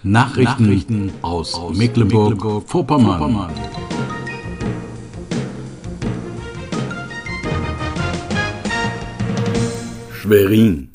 Nachrichten aus Mecklenburg-Vorpommern. Schwerin.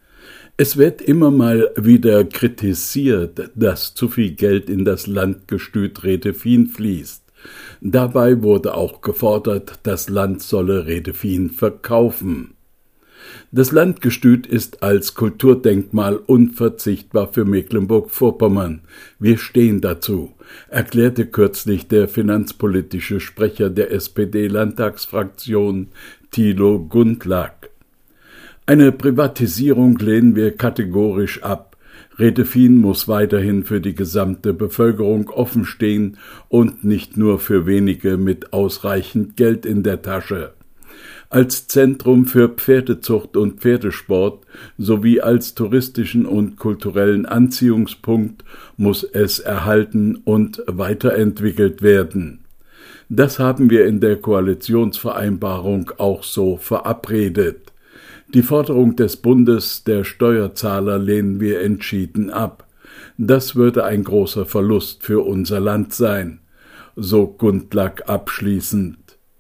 Es wird immer mal wieder kritisiert, dass zu viel Geld in das Landgestüt Redefien fließt. Dabei wurde auch gefordert, das Land solle Redefien verkaufen. Das Landgestüt ist als Kulturdenkmal unverzichtbar für Mecklenburg-Vorpommern. Wir stehen dazu, erklärte kürzlich der finanzpolitische Sprecher der SPD-Landtagsfraktion Thilo Gundlach. Eine Privatisierung lehnen wir kategorisch ab. Redefien muss weiterhin für die gesamte Bevölkerung offen stehen und nicht nur für wenige mit ausreichend Geld in der Tasche. Als Zentrum für Pferdezucht und Pferdesport sowie als touristischen und kulturellen Anziehungspunkt muss es erhalten und weiterentwickelt werden. Das haben wir in der Koalitionsvereinbarung auch so verabredet. Die Forderung des Bundes der Steuerzahler lehnen wir entschieden ab. Das würde ein großer Verlust für unser Land sein, so Gundlach abschließend.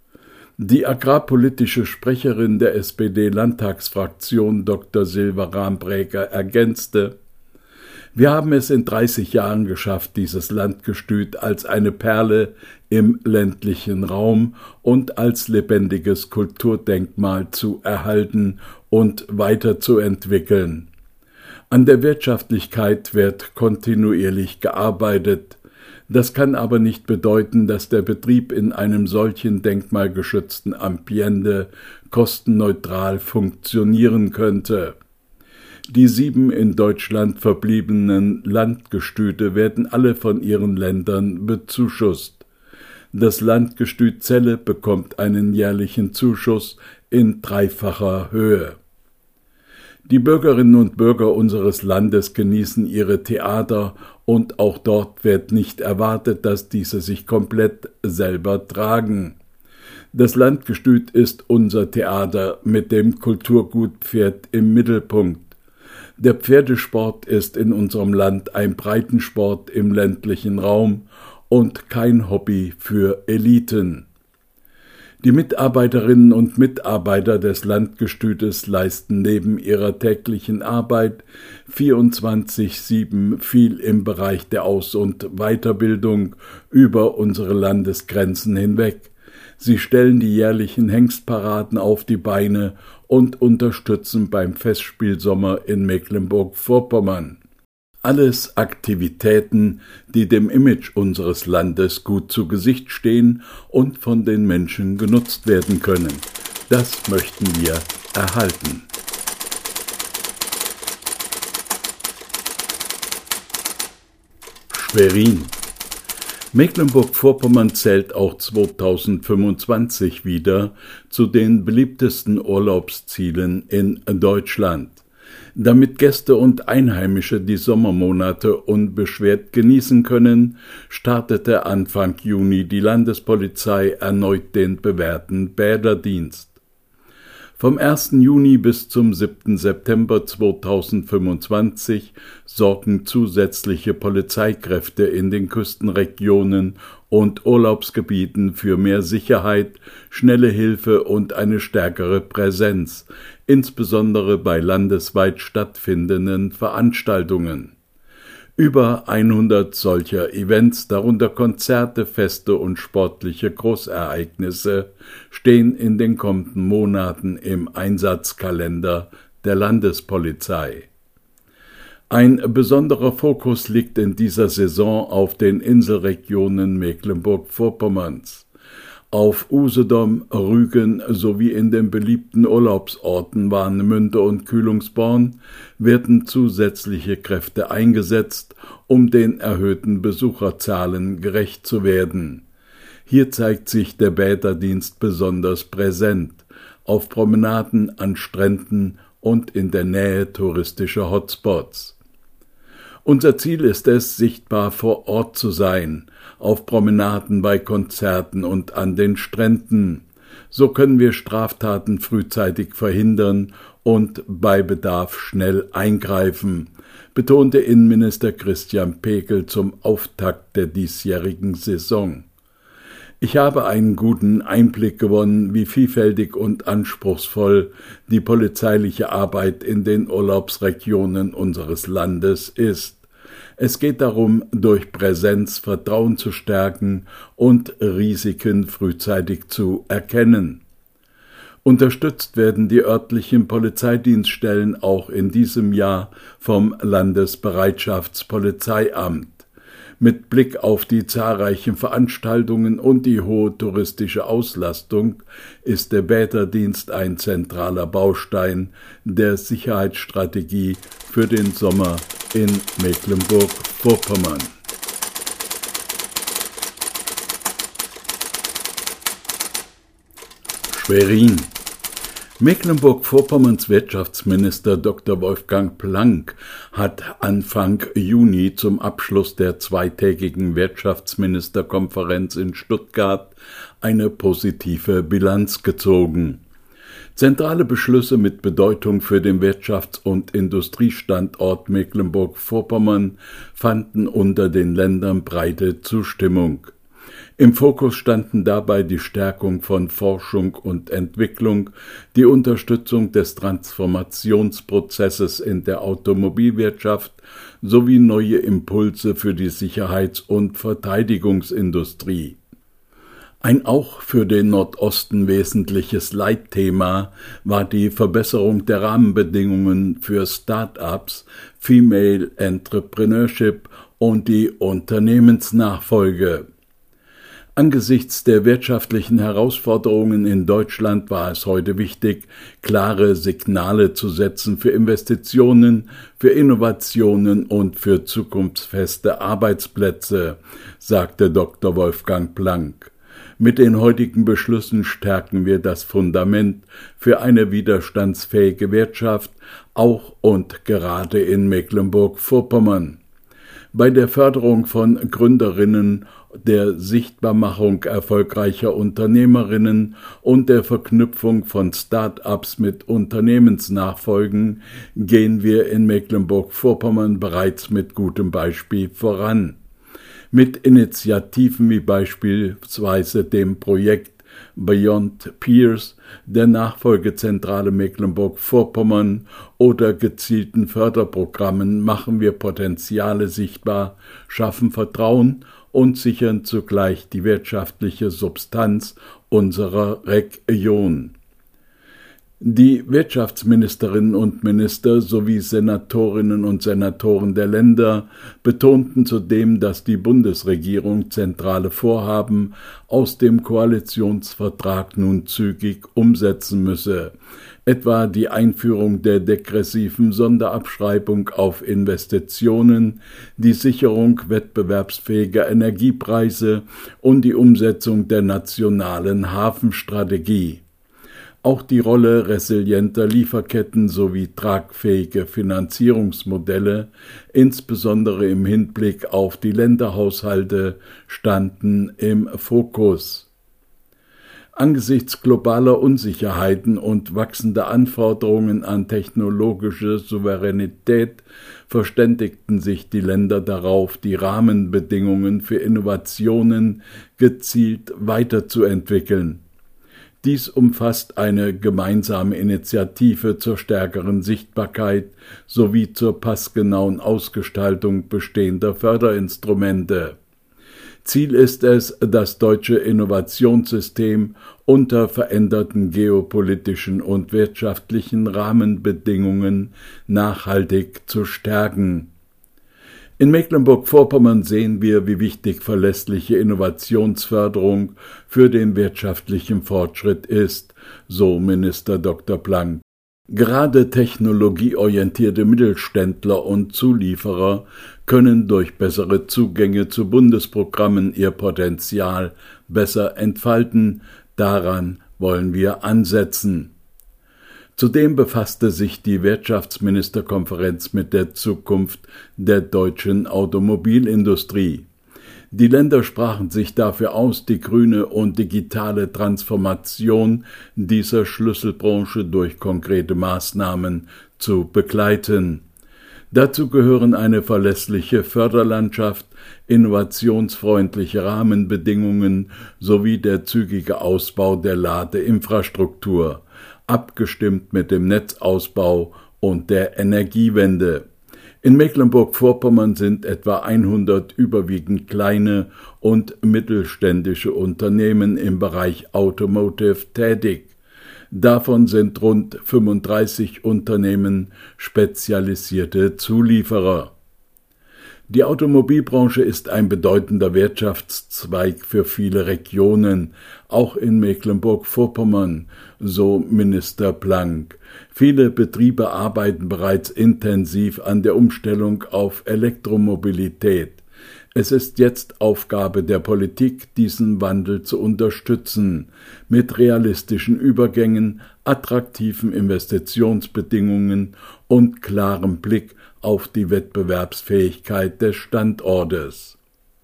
Die agrarpolitische Sprecherin der SPD-Landtagsfraktion Dr. Silva Rahmbräger ergänzte: Wir haben es in 30 Jahren geschafft, dieses Landgestüt als eine Perle im ländlichen Raum und als lebendiges Kulturdenkmal zu erhalten und weiterzuentwickeln. An der Wirtschaftlichkeit wird kontinuierlich gearbeitet. Das kann aber nicht bedeuten, dass der Betrieb in einem solchen denkmalgeschützten Ambiente kostenneutral funktionieren könnte. Die 7 in Deutschland verbliebenen Landgestüte werden alle von ihren Ländern bezuschusst. Das Landgestüt Celle bekommt einen jährlichen Zuschuss in 3-facher Höhe. Die Bürgerinnen und Bürger unseres Landes genießen ihre Theater und auch dort wird nicht erwartet, dass diese sich komplett selber tragen. Das Landgestüt ist unser Theater mit dem Kulturgut Pferd im Mittelpunkt. Der Pferdesport ist in unserem Land ein Breitensport im ländlichen Raum und kein Hobby für Eliten. Die Mitarbeiterinnen und Mitarbeiter des Landgestütes leisten neben ihrer täglichen Arbeit 24/7 viel im Bereich der Aus- und Weiterbildung über unsere Landesgrenzen hinweg. Sie stellen die jährlichen Hengstparaden auf die Beine und unterstützen beim Festspielsommer in Mecklenburg-Vorpommern. Alles Aktivitäten, die dem Image unseres Landes gut zu Gesicht stehen und von den Menschen genutzt werden können. Das möchten wir erhalten. Schwerin. Mecklenburg-Vorpommern zählt auch 2025 wieder zu den beliebtesten Urlaubszielen in Deutschland. Damit Gäste und Einheimische die Sommermonate unbeschwert genießen können, startete Anfang Juni die Landespolizei erneut den bewährten Bäderdienst. Vom 1. Juni bis zum 7. September 2025 sorgen zusätzliche Polizeikräfte in den Küstenregionen und Urlaubsgebieten für mehr Sicherheit, schnelle Hilfe und eine stärkere Präsenz, insbesondere bei landesweit stattfindenden Veranstaltungen. Über 100 solcher Events, darunter Konzerte, Feste und sportliche Großereignisse, stehen in den kommenden Monaten im Einsatzkalender der Landespolizei. Ein besonderer Fokus liegt in dieser Saison auf den Inselregionen Mecklenburg-Vorpommerns. Auf Usedom, Rügen sowie in den beliebten Urlaubsorten Warnemünde und Kühlungsborn werden zusätzliche Kräfte eingesetzt, um den erhöhten Besucherzahlen gerecht zu werden. Hier zeigt sich der Bäderdienst besonders präsent, auf Promenaden, an Stränden und in der Nähe touristischer Hotspots. Unser Ziel ist es, sichtbar vor Ort zu sein, auf Promenaden, bei Konzerten und an den Stränden. So können wir Straftaten frühzeitig verhindern und bei Bedarf schnell eingreifen, betonte Innenminister Christian Pekel zum Auftakt der diesjährigen Saison. Ich habe einen guten Einblick gewonnen, wie vielfältig und anspruchsvoll die polizeiliche Arbeit in den Urlaubsregionen unseres Landes ist. Es geht darum, durch Präsenz Vertrauen zu stärken und Risiken frühzeitig zu erkennen. Unterstützt werden die örtlichen Polizeidienststellen auch in diesem Jahr vom Landesbereitschaftspolizeiamt. Mit Blick auf die zahlreichen Veranstaltungen und die hohe touristische Auslastung ist der Bäderdienst ein zentraler Baustein der Sicherheitsstrategie für den Sommer in Mecklenburg-Vorpommern. Schwerin. Mecklenburg-Vorpommerns Wirtschaftsminister Dr. Wolfgang Planck hat Anfang Juni zum Abschluss der zweitägigen Wirtschaftsministerkonferenz in Stuttgart eine positive Bilanz gezogen. Zentrale Beschlüsse mit Bedeutung für den Wirtschafts- und Industriestandort Mecklenburg-Vorpommern fanden unter den Ländern breite Zustimmung. Im Fokus standen dabei die Stärkung von Forschung und Entwicklung, die Unterstützung des Transformationsprozesses in der Automobilwirtschaft sowie neue Impulse für die Sicherheits- und Verteidigungsindustrie. Ein auch für den Nordosten wesentliches Leitthema war die Verbesserung der Rahmenbedingungen für Start-ups, Female Entrepreneurship und die Unternehmensnachfolge. Angesichts der wirtschaftlichen Herausforderungen in Deutschland war es heute wichtig, klare Signale zu setzen für Investitionen, für Innovationen und für zukunftsfeste Arbeitsplätze, sagte Dr. Wolfgang Planck. Mit den heutigen Beschlüssen stärken wir das Fundament für eine widerstandsfähige Wirtschaft, auch und gerade in Mecklenburg-Vorpommern. Bei der Förderung von Gründerinnen, der Sichtbarmachung erfolgreicher Unternehmerinnen und der Verknüpfung von Start-ups mit Unternehmensnachfolgen gehen wir in Mecklenburg-Vorpommern bereits mit gutem Beispiel voran. Mit Initiativen wie beispielsweise dem Projekt Beyond Peers, der Nachfolgezentrale Mecklenburg-Vorpommern oder gezielten Förderprogrammen machen wir Potenziale sichtbar, schaffen Vertrauen und sichern zugleich die wirtschaftliche Substanz unserer Region. Die Wirtschaftsministerinnen und Minister sowie Senatorinnen und Senatoren der Länder betonten zudem, dass die Bundesregierung zentrale Vorhaben aus dem Koalitionsvertrag nun zügig umsetzen müsse, etwa die Einführung der degressiven Sonderabschreibung auf Investitionen, die Sicherung wettbewerbsfähiger Energiepreise und die Umsetzung der nationalen Hafenstrategie. Auch die Rolle resilienter Lieferketten sowie tragfähige Finanzierungsmodelle, insbesondere im Hinblick auf die Länderhaushalte, standen im Fokus. Angesichts globaler Unsicherheiten und wachsender Anforderungen an technologische Souveränität verständigten sich die Länder darauf, die Rahmenbedingungen für Innovationen gezielt weiterzuentwickeln. Dies umfasst eine gemeinsame Initiative zur stärkeren Sichtbarkeit sowie zur passgenauen Ausgestaltung bestehender Förderinstrumente. Ziel ist es, das deutsche Innovationssystem unter veränderten geopolitischen und wirtschaftlichen Rahmenbedingungen nachhaltig zu stärken. In Mecklenburg-Vorpommern sehen wir, wie wichtig verlässliche Innovationsförderung für den wirtschaftlichen Fortschritt ist, so Minister Dr. Planck. Gerade technologieorientierte Mittelständler und Zulieferer können durch bessere Zugänge zu Bundesprogrammen ihr Potenzial besser entfalten. Daran wollen wir ansetzen. Zudem befasste sich die Wirtschaftsministerkonferenz mit der Zukunft der deutschen Automobilindustrie. Die Länder sprachen sich dafür aus, die grüne und digitale Transformation dieser Schlüsselbranche durch konkrete Maßnahmen zu begleiten. Dazu gehören eine verlässliche Förderlandschaft, innovationsfreundliche Rahmenbedingungen sowie der zügige Ausbau der Ladeinfrastruktur, abgestimmt mit dem Netzausbau und der Energiewende. In Mecklenburg-Vorpommern sind etwa 100 überwiegend kleine und mittelständische Unternehmen im Bereich Automotive tätig. Davon sind rund 35 Unternehmen spezialisierte Zulieferer. Die Automobilbranche ist ein bedeutender Wirtschaftszweig für viele Regionen, auch in Mecklenburg-Vorpommern, so Minister Blank. Viele Betriebe arbeiten bereits intensiv an der Umstellung auf Elektromobilität. Es ist jetzt Aufgabe der Politik, diesen Wandel zu unterstützen, mit realistischen Übergängen, attraktiven Investitionsbedingungen und klarem Blick auf die Wettbewerbsfähigkeit des Standortes.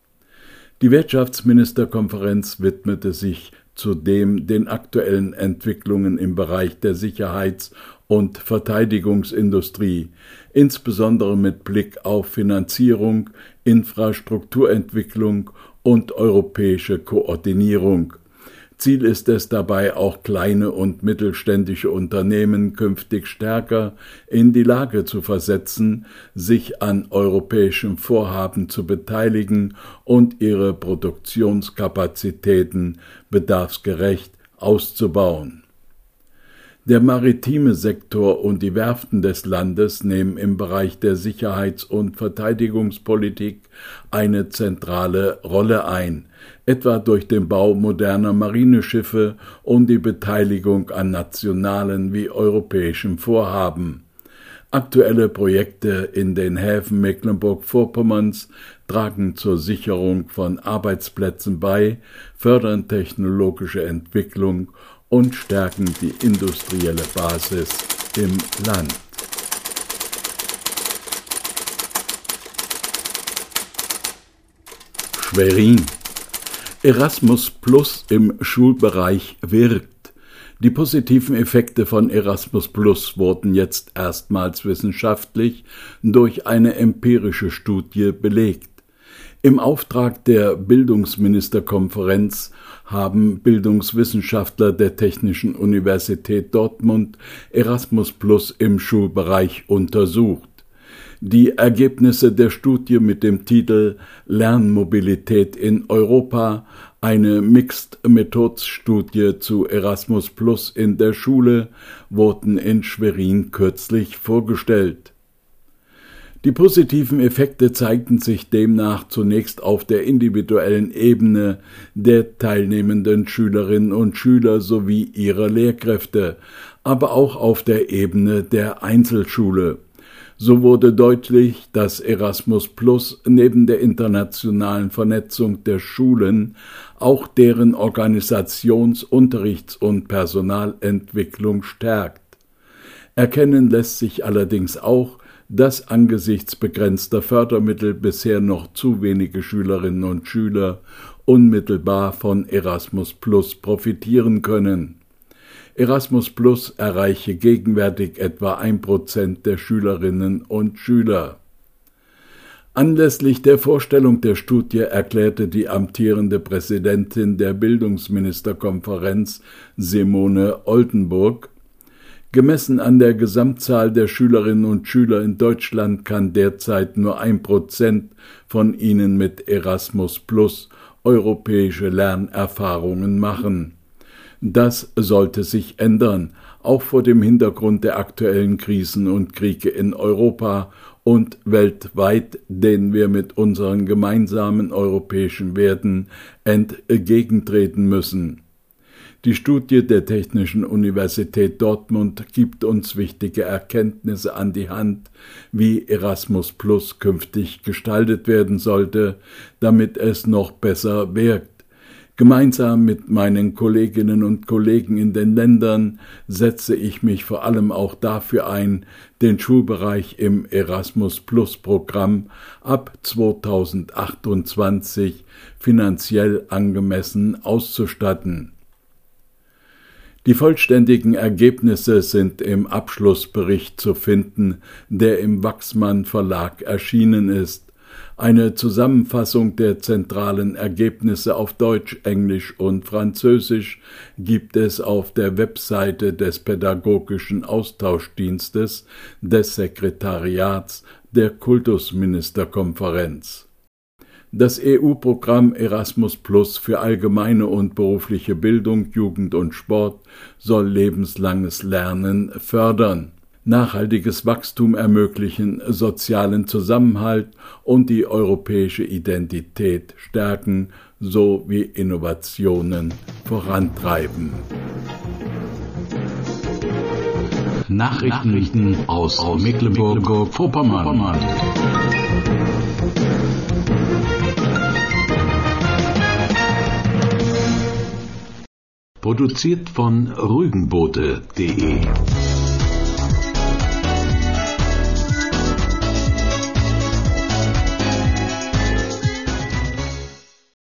Die Wirtschaftsministerkonferenz widmete sich zudem den aktuellen Entwicklungen im Bereich der Sicherheits- und Verteidigungsindustrie, insbesondere mit Blick auf Finanzierung, Infrastrukturentwicklung und europäische Koordinierung. Ziel ist es dabei, auch kleine und mittelständische Unternehmen künftig stärker in die Lage zu versetzen, sich an europäischen Vorhaben zu beteiligen und ihre Produktionskapazitäten bedarfsgerecht auszubauen. Der maritime Sektor und die Werften des Landes nehmen im Bereich der Sicherheits- und Verteidigungspolitik eine zentrale Rolle ein, etwa durch den Bau moderner Marineschiffe und die Beteiligung an nationalen wie europäischen Vorhaben. Aktuelle Projekte in den Häfen Mecklenburg-Vorpommerns tragen zur Sicherung von Arbeitsplätzen bei, fördern technologische Entwicklung und stärken die industrielle Basis im Land. Schwerin. Erasmus Plus im Schulbereich wirkt. Die positiven Effekte von Erasmus Plus wurden jetzt erstmals wissenschaftlich durch eine empirische Studie belegt. Im Auftrag der Bildungsministerkonferenz haben Bildungswissenschaftler der Technischen Universität Dortmund Erasmus Plus im Schulbereich untersucht. Die Ergebnisse der Studie mit dem Titel Lernmobilität in Europa, eine Mixed-Methods-Studie zu Erasmus Plus in der Schule, wurden in Schwerin kürzlich vorgestellt. Die positiven Effekte zeigten sich demnach zunächst auf der individuellen Ebene der teilnehmenden Schülerinnen und Schüler sowie ihrer Lehrkräfte, aber auch auf der Ebene der Einzelschule. So wurde deutlich, dass Erasmus Plus neben der internationalen Vernetzung der Schulen auch deren Organisations-, Unterrichts- und Personalentwicklung stärkt. Erkennen lässt sich allerdings auch, dass angesichts begrenzter Fördermittel bisher noch zu wenige Schülerinnen und Schüler unmittelbar von Erasmus Plus profitieren können. Erasmus Plus erreiche gegenwärtig etwa 1% der Schülerinnen und Schüler. Anlässlich der Vorstellung der Studie erklärte die amtierende Präsidentin der Bildungsministerkonferenz, Simone Oldenburg: Gemessen an der Gesamtzahl der Schülerinnen und Schüler in Deutschland kann derzeit nur 1% von ihnen mit Erasmus Plus europäische Lernerfahrungen machen. Das sollte sich ändern, auch vor dem Hintergrund der aktuellen Krisen und Kriege in Europa und weltweit, denen wir mit unseren gemeinsamen europäischen Werten entgegentreten müssen. Die Studie der Technischen Universität Dortmund gibt uns wichtige Erkenntnisse an die Hand, wie Erasmus Plus künftig gestaltet werden sollte, damit es noch besser wirkt. Gemeinsam mit meinen Kolleginnen und Kollegen in den Ländern setze ich mich vor allem auch dafür ein, den Schulbereich im Erasmus-Plus-Programm ab 2028 finanziell angemessen auszustatten. Die vollständigen Ergebnisse sind im Abschlussbericht zu finden, der im Wachsmann Verlag erschienen ist. Eine Zusammenfassung der zentralen Ergebnisse auf Deutsch, Englisch und Französisch gibt es auf der Webseite des Pädagogischen Austauschdienstes des Sekretariats der Kultusministerkonferenz. Das EU-Programm Erasmus Plus für allgemeine und berufliche Bildung, Jugend und Sport soll lebenslanges Lernen fördern, nachhaltiges Wachstum ermöglichen, sozialen Zusammenhalt und die europäische Identität stärken sowie Innovationen vorantreiben. Nachrichten aus Mecklenburg-Vorpommern. Produziert von rügenbote.de